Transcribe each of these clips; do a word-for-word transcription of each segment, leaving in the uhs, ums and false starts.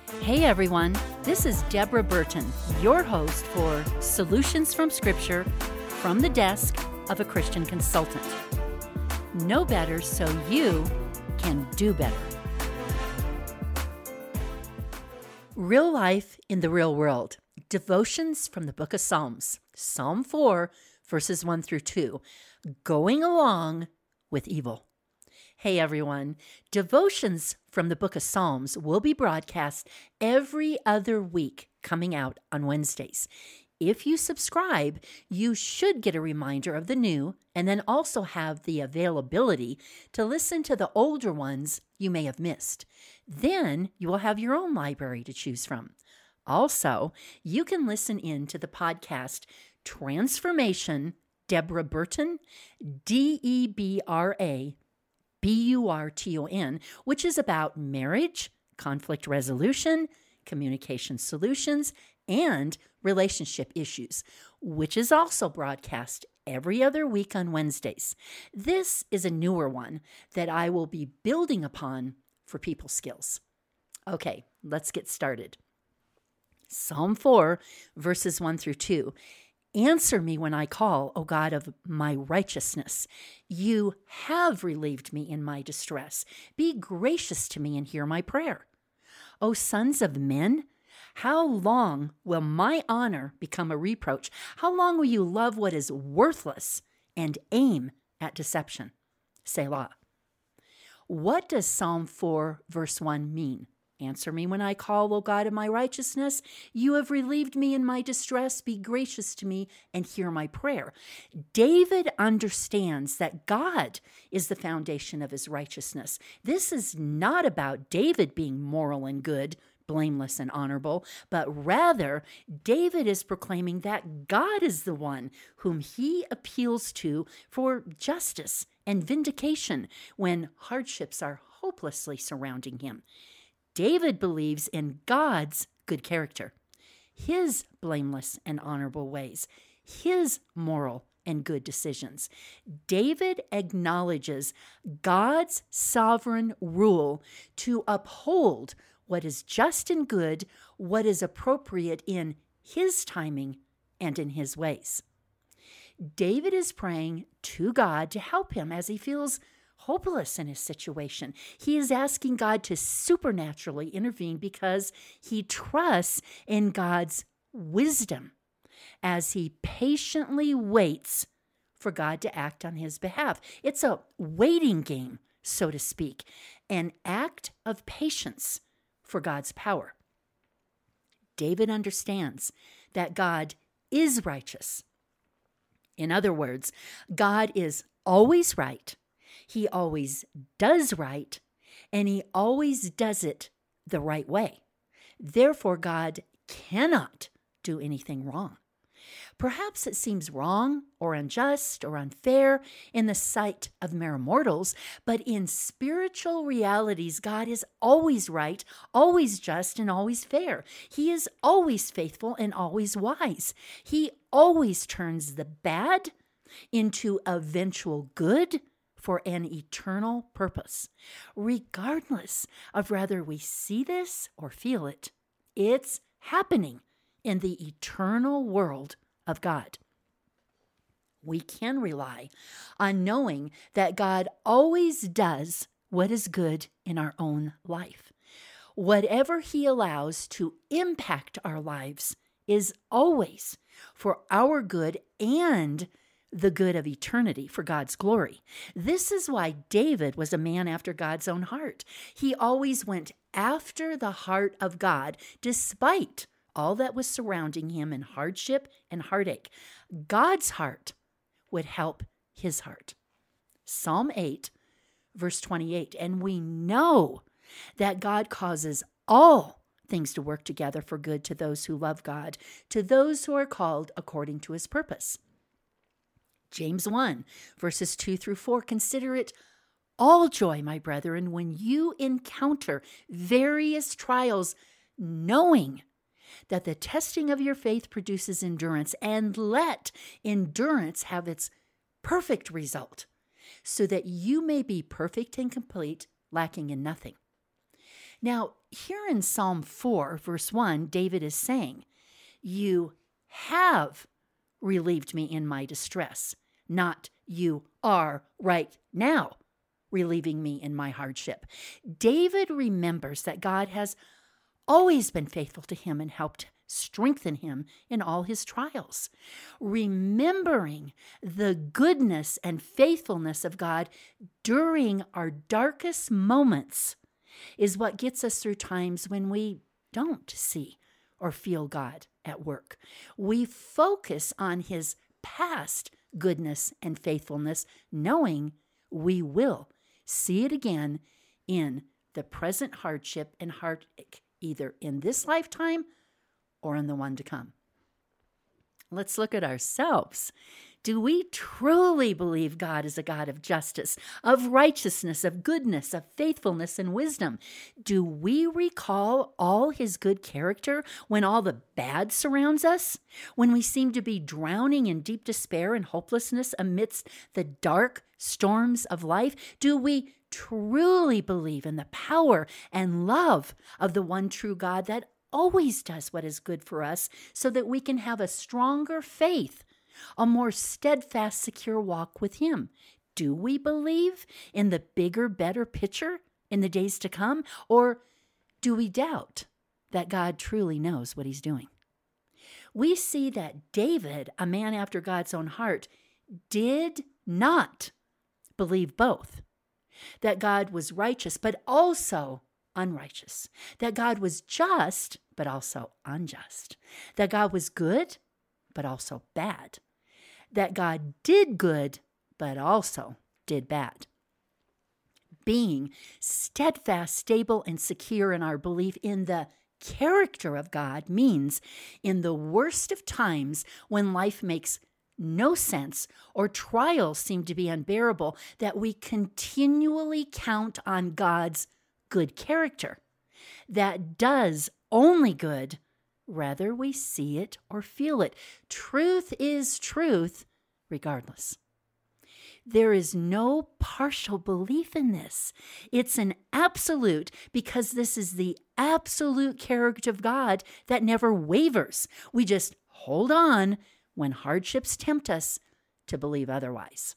Hey everyone, this is Deborah Burton, your host for Solutions from Scripture from the desk of a Christian consultant. Know better so you can do better. Real life in the real world. Devotions from the book of Psalms. Psalm four, verses one through two. Going along with evil. Hey everyone, devotions from the book of Psalms will be broadcast every other week coming out on Wednesdays. If you subscribe, you should get a reminder of the new and then also have the availability to listen to the older ones you may have missed. Then you will have your own library to choose from. Also, you can listen in to the podcast Transformation Deborah Burton, D E B R A B U R T O N, which is about marriage, conflict resolution, communication solutions, and relationship issues, which is also broadcast every other week on Wednesdays. This is a newer one that I will be building upon for people skills. Okay, let's get started. Psalm four, verses one through two. Answer me when I call, O God of my righteousness. You have relieved me in my distress. Be gracious to me and hear my prayer. O sons of men, how long will my honor become a reproach? How long will you love what is worthless and aim at deception? Selah. What does Psalm four, verse one mean? Answer me when I call, O God of my righteousness. You have relieved me in my distress. Be gracious to me and hear my prayer. David understands that God is the foundation of his righteousness. This is not about David being moral and good, blameless and honorable, but rather David is proclaiming that God is the one whom he appeals to for justice and vindication when hardships are hopelessly surrounding him. David believes in God's good character, his blameless and honorable ways, his moral and good decisions. David acknowledges God's sovereign rule to uphold what is just and good, what is appropriate in his timing and in his ways. David is praying to God to help him as he feels hopeless in his situation. He is asking God to supernaturally intervene because he trusts in God's wisdom as he patiently waits for God to act on his behalf. It's a waiting game, so to speak, an act of patience for God's power. David understands that God is righteous. In other words, God is always right. He always does right, and he always does it the right way. Therefore, God cannot do anything wrong. Perhaps it seems wrong or unjust or unfair in the sight of mere mortals, but in spiritual realities, God is always right, always just, and always fair. He is always faithful and always wise. He always turns the bad into eventual good for an eternal purpose. Regardless of whether we see this or feel it, it's happening in the eternal world of God. We can rely on knowing that God always does what is good in our own life. Whatever he allows to impact our lives is always for our good and the good of eternity for God's glory. This is why David was a man after God's own heart. He always went after the heart of God, despite all that was surrounding him in hardship and heartache. God's heart would help his heart. Psalm eight, verse twenty-eight, and we know that God causes all things to work together for good to those who love God, to those who are called according to his purpose. James one, verses two through four, consider it all joy, my brethren, when you encounter various trials, knowing that the testing of your faith produces endurance, and let endurance have its perfect result, so that you may be perfect and complete, lacking in nothing. Now, here in Psalm four, verse one, David is saying, "You have relieved me in my distress," not "you are right now relieving me in my hardship." David remembers that God has always been faithful to him and helped strengthen him in all his trials. Remembering the goodness and faithfulness of God during our darkest moments is what gets us through times when we don't see or feel God at work. We focus on his past goodness and faithfulness, knowing we will see it again in the present hardship and heartache, either in this lifetime or in the one to come. Let's look at ourselves. Do we truly believe God is a God of justice, of righteousness, of goodness, of faithfulness, and wisdom? Do we recall all his good character when all the bad surrounds us? When we seem to be drowning in deep despair and hopelessness amidst the dark storms of life? Do we truly believe in the power and love of the one true God that always does what is good for us so that we can have a stronger faith, a more steadfast, secure walk with him? Do we believe in the bigger, better picture in the days to come? Or do we doubt that God truly knows what he's doing? We see that David, a man after God's own heart, did not believe both. That God was righteous, but also unrighteous. That God was just, but also unjust. That God was good, but also bad. That God did good, but also did bad. Being steadfast, stable, and secure in our belief in the character of God means in the worst of times when life makes no sense or trials seem to be unbearable, that we continually count on God's good character that does only good, whether we see it or feel it. Truth is truth, regardless. There is no partial belief in this. It's an absolute, because this is the absolute character of God that never wavers. We just hold on when hardships tempt us to believe otherwise.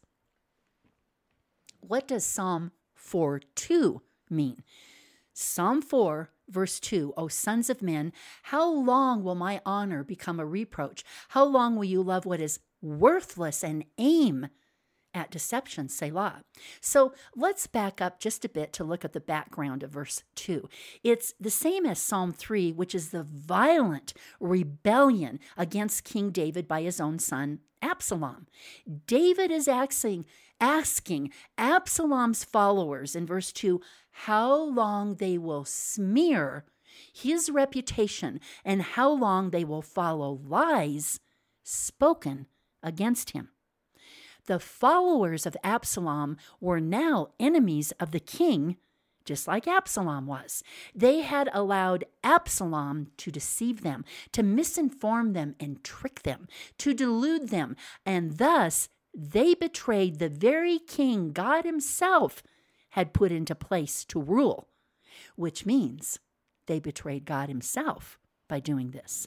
What does Psalm four two mean? Psalm four, verse two, "O sons of men, how long will my honor become a reproach? How long will you love what is worthless and aim at deception, Selah?" So let's back up just a bit to look at the background of verse two. It's the same as Psalm three, which is the violent rebellion against King David by his own son, Absalom. David is asking, asking Absalom's followers in verse two how long they will smear his reputation and how long they will follow lies spoken against him. The followers of Absalom were now enemies of the king, just like Absalom was. They had allowed Absalom to deceive them, to misinform them and trick them, to delude them, and thus they betrayed the very king God himself had put into place to rule, which means they betrayed God himself by doing this.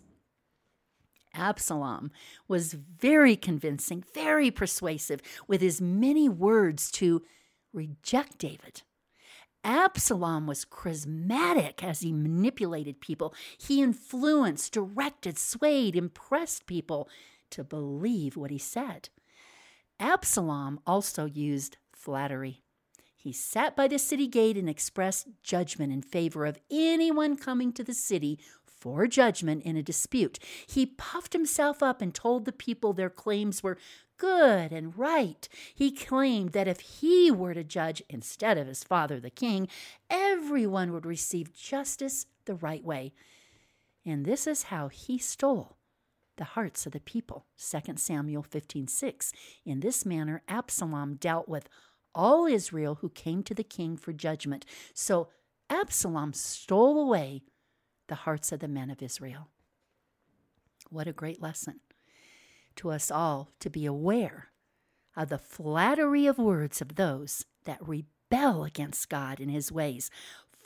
Absalom was very convincing, very persuasive with his many words to reject David. Absalom was charismatic as he manipulated people. He influenced, directed, swayed, impressed people to believe what he said. Absalom also used flattery. He sat by the city gate and expressed judgment in favor of anyone coming to the city for judgment in a dispute. He puffed himself up and told the people their claims were good and right. He claimed that if he were to judge instead of his father, the king, everyone would receive justice the right way. And this is how he stole the hearts of the people. Second Samuel fifteen six. In this manner, Absalom dealt with all Israel who came to the king for judgment. So Absalom stole away the hearts of the men of Israel. What a great lesson to us all to be aware of the flattery of words of those that rebel against God and his ways,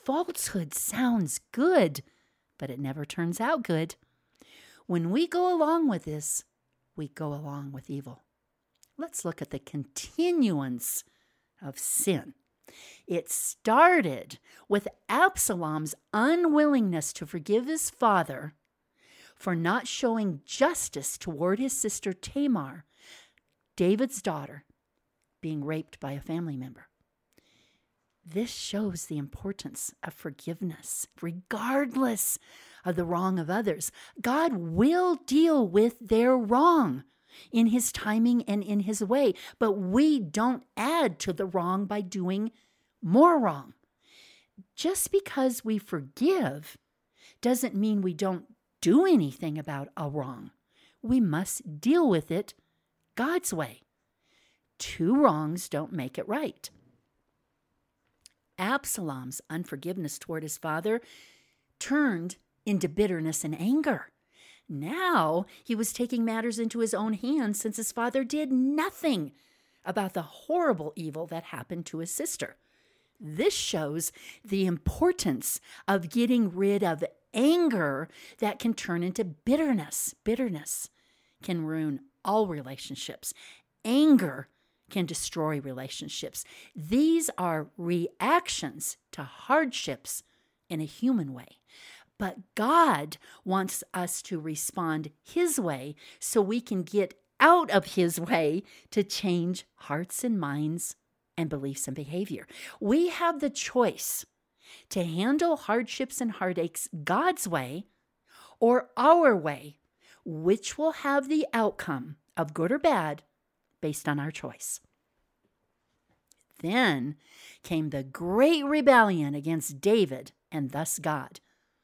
falsehood sounds good, but it never turns out good. When we go along with this, we go along with evil. Let's look at the continuance of sin. It started with Absalom's unwillingness to forgive his father for not showing justice toward his sister Tamar, David's daughter, being raped by a family member. This shows the importance of forgiveness, regardless of the wrong of others. God will deal with their wrong in his timing and in his way, but we don't add to the wrong by doing more wrong. Just because we forgive doesn't mean we don't do anything about a wrong. We must deal with it God's way. Two wrongs don't make it right. Absalom's unforgiveness toward his father turned into bitterness and anger. Now he was taking matters into his own hands since his father did nothing about the horrible evil that happened to his sister. This shows the importance of getting rid of anger that can turn into bitterness. Bitterness can ruin all relationships. Anger can destroy relationships. These are reactions to hardships in a human way. But God wants us to respond his way so we can get out of his way to change hearts and minds and beliefs and behavior. We have the choice to handle hardships and heartaches God's way or our way, which will have the outcome of good or bad based on our choice. Then came the great rebellion against David and thus God.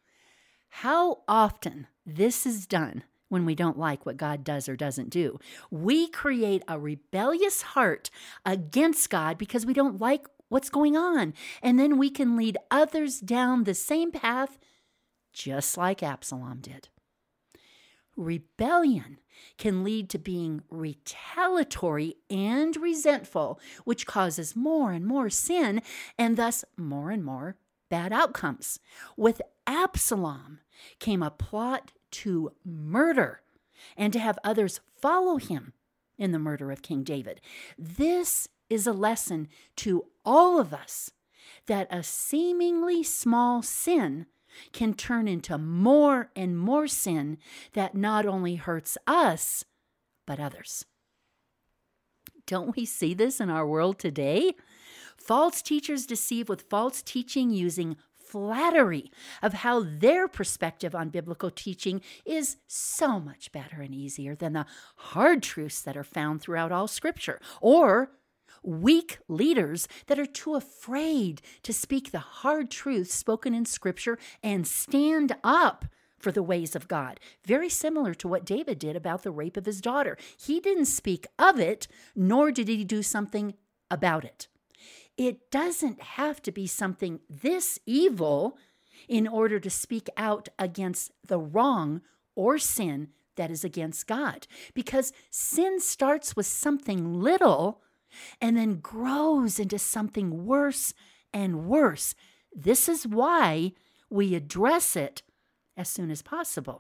How often this is done when we don't like what God does or doesn't do. We create a rebellious heart against God because we don't like what's going on. And then we can lead others down the same path just like Absalom did. Rebellion can lead to being retaliatory and resentful, which causes more and more sin and thus more and more bad outcomes. With Absalom came a plot to murder and to have others follow him in the murder of King David. This is a lesson to all of us that a seemingly small sin can turn into more and more sin that not only hurts us, but others. Don't we see this in our world today? False teachers deceive with false teaching using flattery of how their perspective on biblical teaching is so much better and easier than the hard truths that are found throughout all Scripture, or weak leaders that are too afraid to speak the hard truths spoken in Scripture and stand up for the ways of God. Very similar to what David did about the rape of his daughter. He didn't speak of it, nor did he do something about it. It doesn't have to be something this evil in order to speak out against the wrong or sin that is against God. Because sin starts with something little and then grows into something worse and worse. This is why we address it as soon as possible.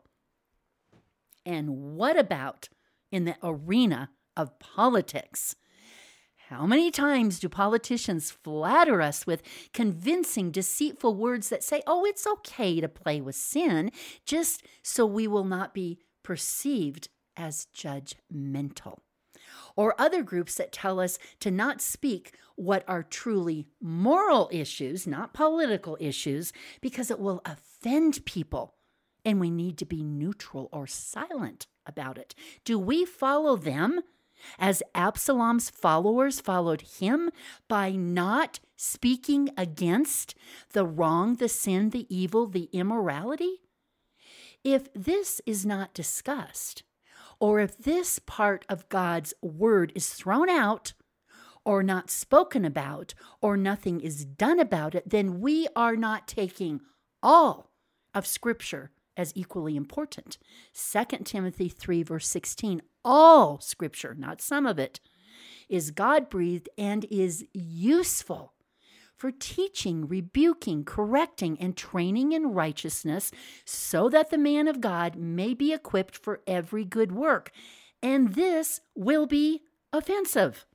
And what about in the arena of politics? How many times do politicians flatter us with convincing, deceitful words that say, oh, it's okay to play with sin, just so we will not be perceived as judgmental? Or other groups that tell us to not speak what are truly moral issues, not political issues, because it will offend people, and we need to be neutral or silent about it. Do we follow them as Absalom's followers followed him by not speaking against the wrong, the sin, the evil, the immorality? If this is not discussed, or if this part of God's word is thrown out, or not spoken about, or nothing is done about it, then we are not taking all of Scripture as equally important. Second Timothy three, verse sixteen, all Scripture, not some of it, is God-breathed and is useful for teaching, rebuking, correcting, and training in righteousness, so that the man of God may be equipped for every good work. And this will be offensive.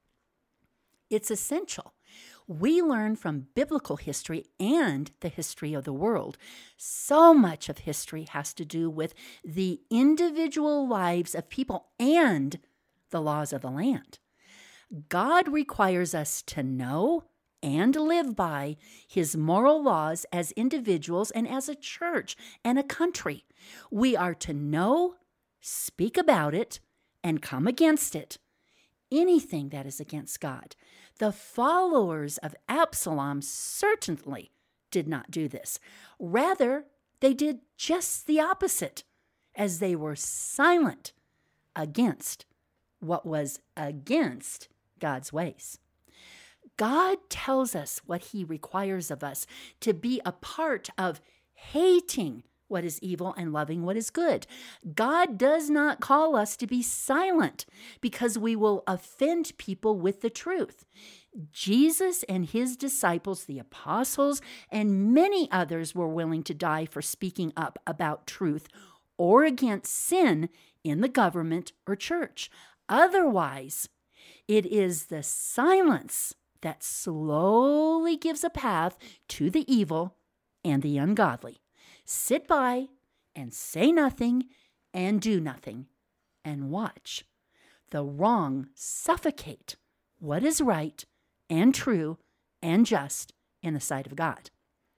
It's essential. We learn from biblical history and the history of the world. So much of history has to do with the individual lives of people and the laws of the land. God requires us to know and live by his moral laws as individuals and as a church and a country. We are to know, speak about it, and come against it. Anything that is against God. The followers of Absalom certainly did not do this. Rather, they did just the opposite, as they were silent against what was against God's ways. God tells us what he requires of us, to be a part of hating what is evil and loving what is good. God does not call us to be silent because we will offend people with the truth. Jesus and his disciples, the apostles, and many others were willing to die for speaking up about truth or against sin in the government or church. Otherwise, it is the silence that slowly gives a path to the evil and the ungodly. Sit by and say nothing and do nothing and watch the wrong suffocate what is right and true and just in the sight of God.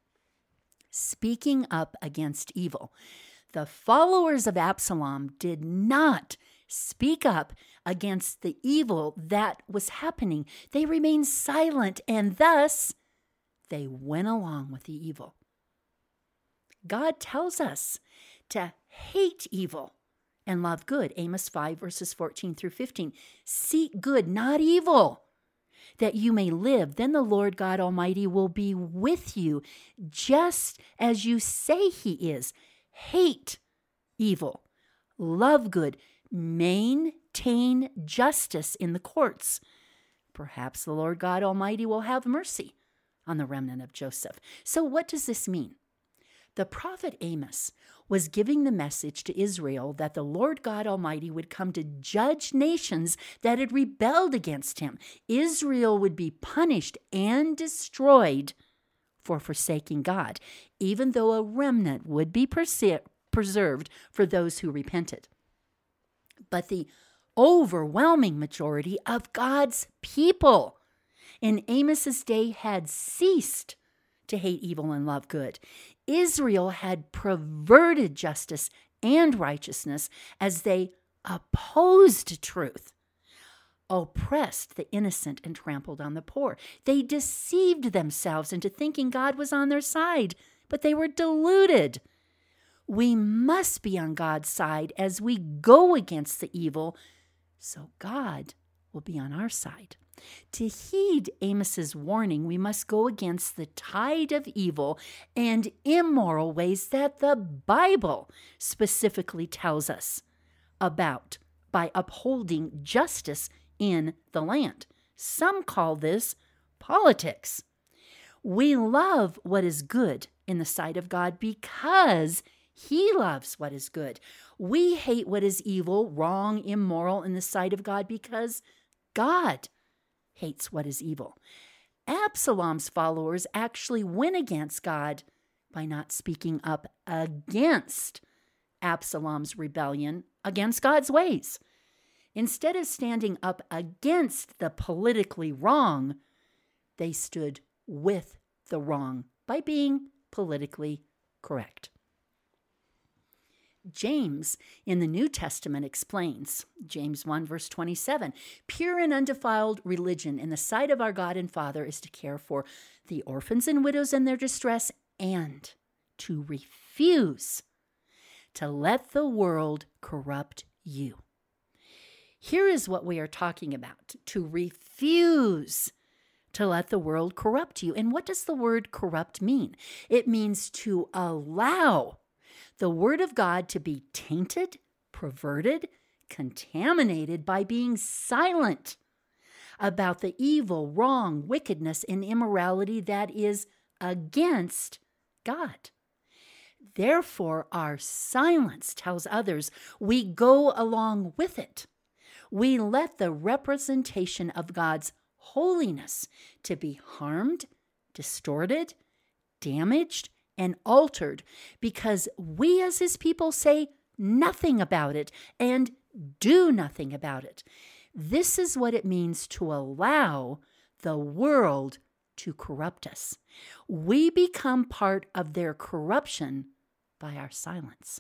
Speaking up against evil. The followers of Absalom did not speak up against the evil that was happening. They remained silent, and thus they went along with the evil. God tells us to hate evil and love good. Amos five, verses fourteen through fifteen. Seek good, not evil, that you may live. Then the Lord God Almighty will be with you, just as you say he is. Hate evil, love good, maintain justice in the courts. Perhaps the Lord God Almighty will have mercy on the remnant of Joseph. So what does this mean? The prophet Amos was giving the message to Israel that the Lord God Almighty would come to judge nations that had rebelled against him. Israel would be punished and destroyed for forsaking God, even though a remnant would be perse- preserved for those who repented. But the overwhelming majority of God's people in Amos's day had ceased to hate evil and love good. Israel had perverted justice and righteousness as they opposed truth, oppressed the innocent and trampled on the poor. They deceived themselves into thinking God was on their side, but they were deluded. We must be on God's side as we go against the evil, so God will be on our side. To heed Amos's warning, we must go against the tide of evil and immoral ways that the Bible specifically tells us about by upholding justice in the land. Some call this politics. We love what is good in the sight of God because he loves what is good. We hate what is evil, wrong, immoral in the sight of God because God hates what is evil. Absalom's followers actually went against God by not speaking up against Absalom's rebellion against God's ways. Instead of standing up against the politically wrong, they stood with the wrong by being politically correct. James in the New Testament explains, James one verse twenty-seven, pure and undefiled religion in the sight of our God and Father is to care for the orphans and widows in their distress and to refuse to let the world corrupt you. Here is what we are talking about, to refuse to let the world corrupt you. And what does the word corrupt mean? It means to allow the word of God to be tainted, perverted, contaminated by being silent about the evil, wrong, wickedness, and immorality that is against God. Therefore, our silence tells others we go along with it. We let the representation of God's holiness to be harmed, distorted, damaged, and altered because we as his people say nothing about it and do nothing about it. This is what it means to allow the world to corrupt us. We become part of their corruption by our silence.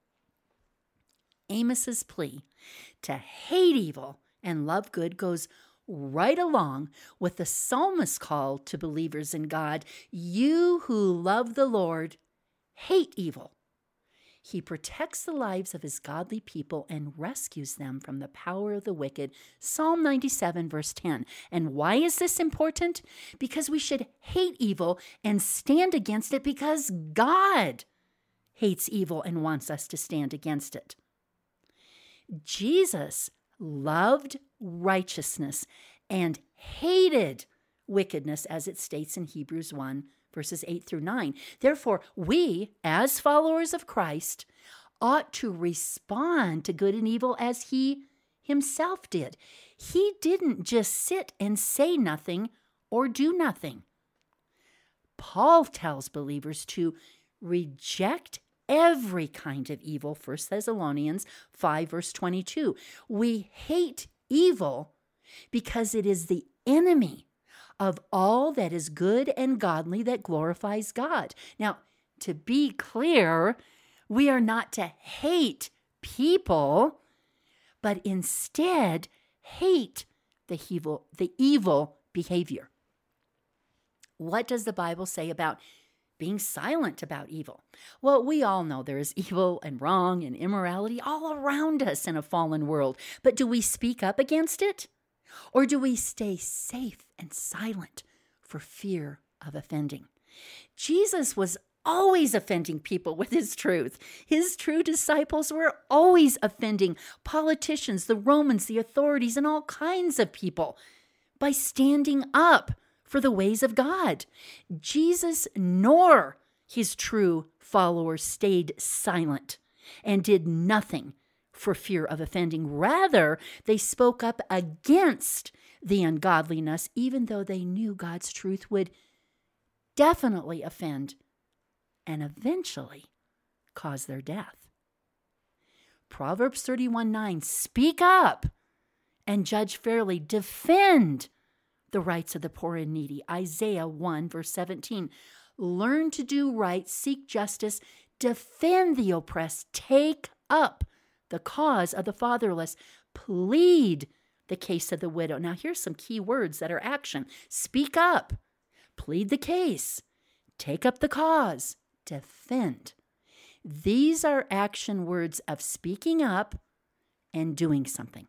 Amos's plea to hate evil and love good goes right along with the psalmist's call to believers in God. You who love the Lord, hate evil. He protects the lives of his godly people and rescues them from the power of the wicked. Psalm ninety-seven, verse ten. And why is this important? Because we should hate evil and stand against it because God hates evil and wants us to stand against it. Jesus loved righteousness and hated wickedness, as it states in Hebrews one, verses eight through nine. Therefore, we, as followers of Christ, ought to respond to good and evil as he himself did. He didn't just sit and say nothing or do nothing. Paul tells believers to reject every kind of evil, First Thessalonians five, verse twenty-two. We hate evil because it is the enemy of all that is good and godly that glorifies God. Now, to be clear, we are not to hate people, but instead hate the evil, the evil behavior. What does the Bible say about being silent about evil? Well, we all know there is evil and wrong and immorality all around us in a fallen world. But do we speak up against it? Or do we stay safe and silent for fear of offending? Jesus was always offending people with his truth. His true disciples were always offending politicians, the Romans, the authorities, and all kinds of people by standing up for the ways of God. Jesus nor his true followers stayed silent and did nothing for fear of offending. Rather, they spoke up against the ungodliness, even though they knew God's truth would definitely offend and eventually cause their death. Proverbs thirty-one nine, speak up and judge fairly. Defend the rights of the poor and needy. Isaiah one, verse seventeen, learn to do right, seek justice, defend the oppressed, take up the cause of the fatherless, plead the case of the widow. Now, here's some key words that are action. Speak up, plead the case, take up the cause, defend. These are action words of speaking up and doing something.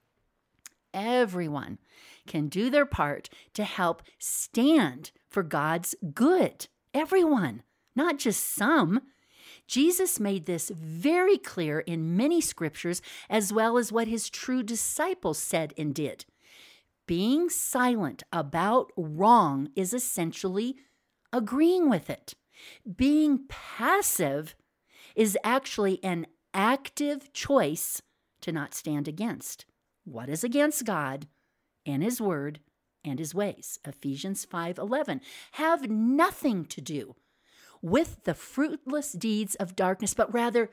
Everyone can do their part to help stand for God's good. Everyone, not just some. Jesus made this very clear in many scriptures, as well as what his true disciples said and did. Being silent about wrong is essentially agreeing with it. Being passive is actually an active choice to not stand against what is against God and his word and his ways. Ephesians five eleven. Have nothing to do with the fruitless deeds of darkness, but rather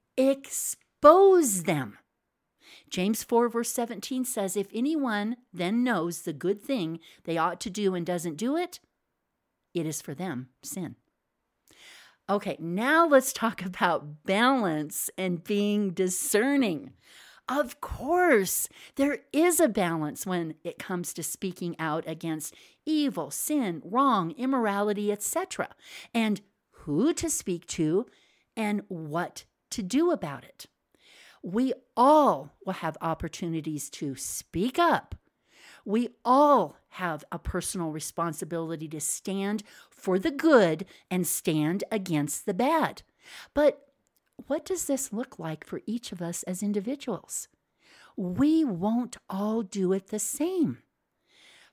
expose them. James four, verse seventeen says, if anyone then knows the good thing they ought to do and doesn't do it, it is for them sin. Okay, now let's talk about balance and being discerning. Of course, there is a balance when it comes to speaking out against evil, sin, wrong, immorality, et cetera, and who to speak to and what to do about it. We all will have opportunities to speak up. We all have a personal responsibility to stand for the good and stand against the bad. But what does this look like for each of us as individuals? We won't all do it the same.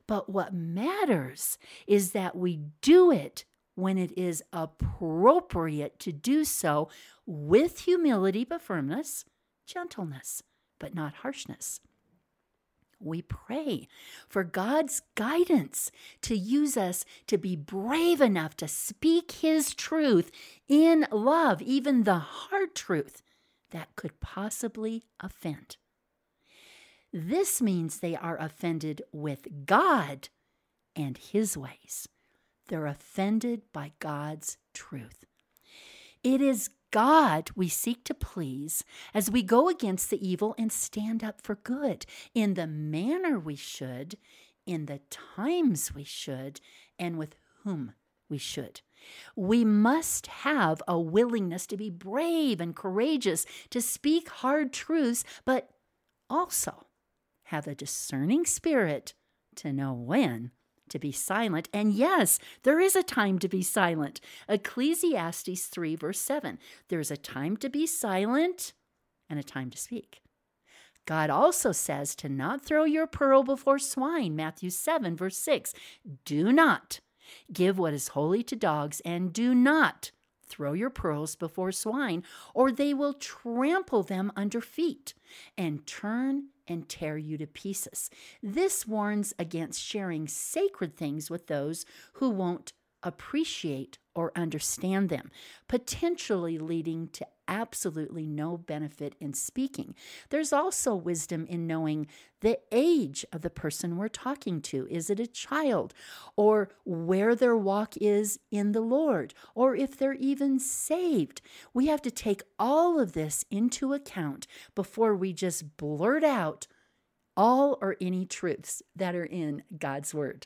But what matters is that we do it when it is appropriate to do so, with humility but firmness, gentleness but not harshness. We pray for God's guidance to use us to be brave enough to speak His truth in love, even the hard truth that could possibly offend. This means they are offended with God and His ways. They're offended by God's truth. It is God we seek to please as we go against the evil and stand up for good in the manner we should, in the times we should, and with whom we should. We must have a willingness to be brave and courageous, to speak hard truths, but also have a discerning spirit to know when to be silent. And yes, there is a time to be silent. Ecclesiastes three, verse seven. There's a time to be silent and a time to speak. God also says to not throw your pearl before swine. Matthew seven, verse six. Do not give what is holy to dogs, and do not throw your pearls before swine, or they will trample them under feet and turn and tear you to pieces. This warns against sharing sacred things with those who won't appreciate or understand them, potentially leading to absolutely no benefit in speaking. There's also wisdom in knowing the age of the person we're talking to. Is it a child? Or where their walk is in the Lord? Or if they're even saved? We have to take all of this into account before we just blurt out all or any truths that are in God's Word.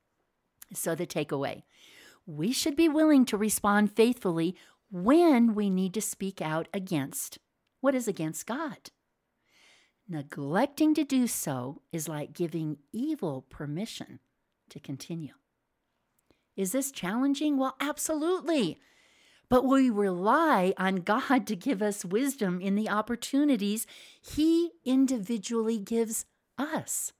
So the takeaway: we should be willing to respond faithfully when we need to speak out against what is against God. Neglecting to do so is like giving evil permission to continue. Is this challenging? Well, absolutely. But we rely on God to give us wisdom in the opportunities He individually gives us.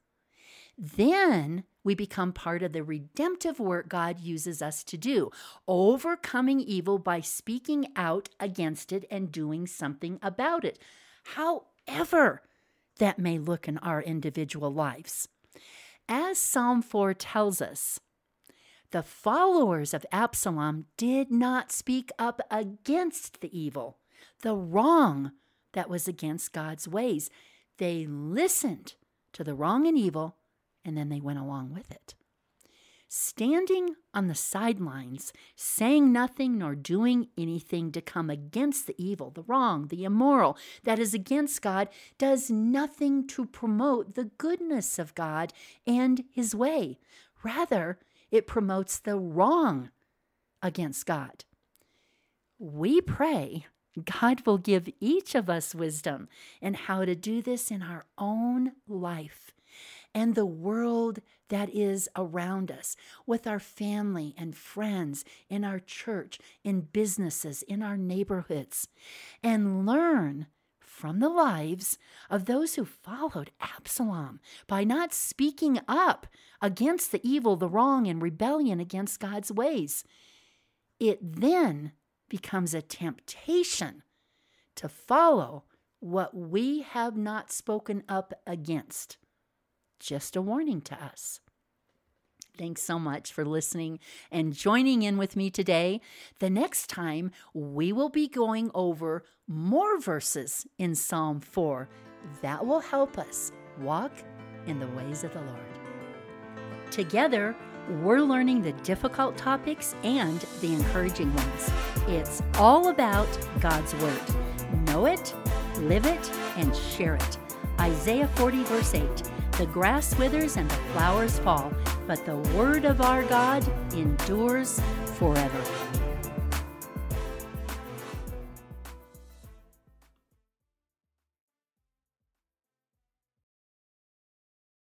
Then we become part of the redemptive work God uses us to do, overcoming evil by speaking out against it and doing something about it, however that may look in our individual lives. As Psalm four tells us, the followers of Absalom did not speak up against the evil, the wrong that was against God's ways. They listened to the wrong and evil, and then they went along with it. Standing on the sidelines, saying nothing nor doing anything to come against the evil, the wrong, the immoral that is against God, does nothing to promote the goodness of God and His way. Rather, it promotes the wrong against God. We pray God will give each of us wisdom in how to do this in our own life and the world that is around us, with our family and friends, in our church, in businesses, in our neighborhoods, and learn from the lives of those who followed Absalom by not speaking up against the evil, the wrong, and rebellion against God's ways. It then becomes a temptation to follow what we have not spoken up against. Just a warning to us. Thanks so much for listening and joining in with me today. The next time, we will be going over more verses in Psalm four that will help us walk in the ways of the Lord. Together, we're learning the difficult topics and the encouraging ones. It's all about God's Word. Know it, live it, and share it. Isaiah forty, verse eight. The grass withers and the flowers fall, but the word of our God endures forever.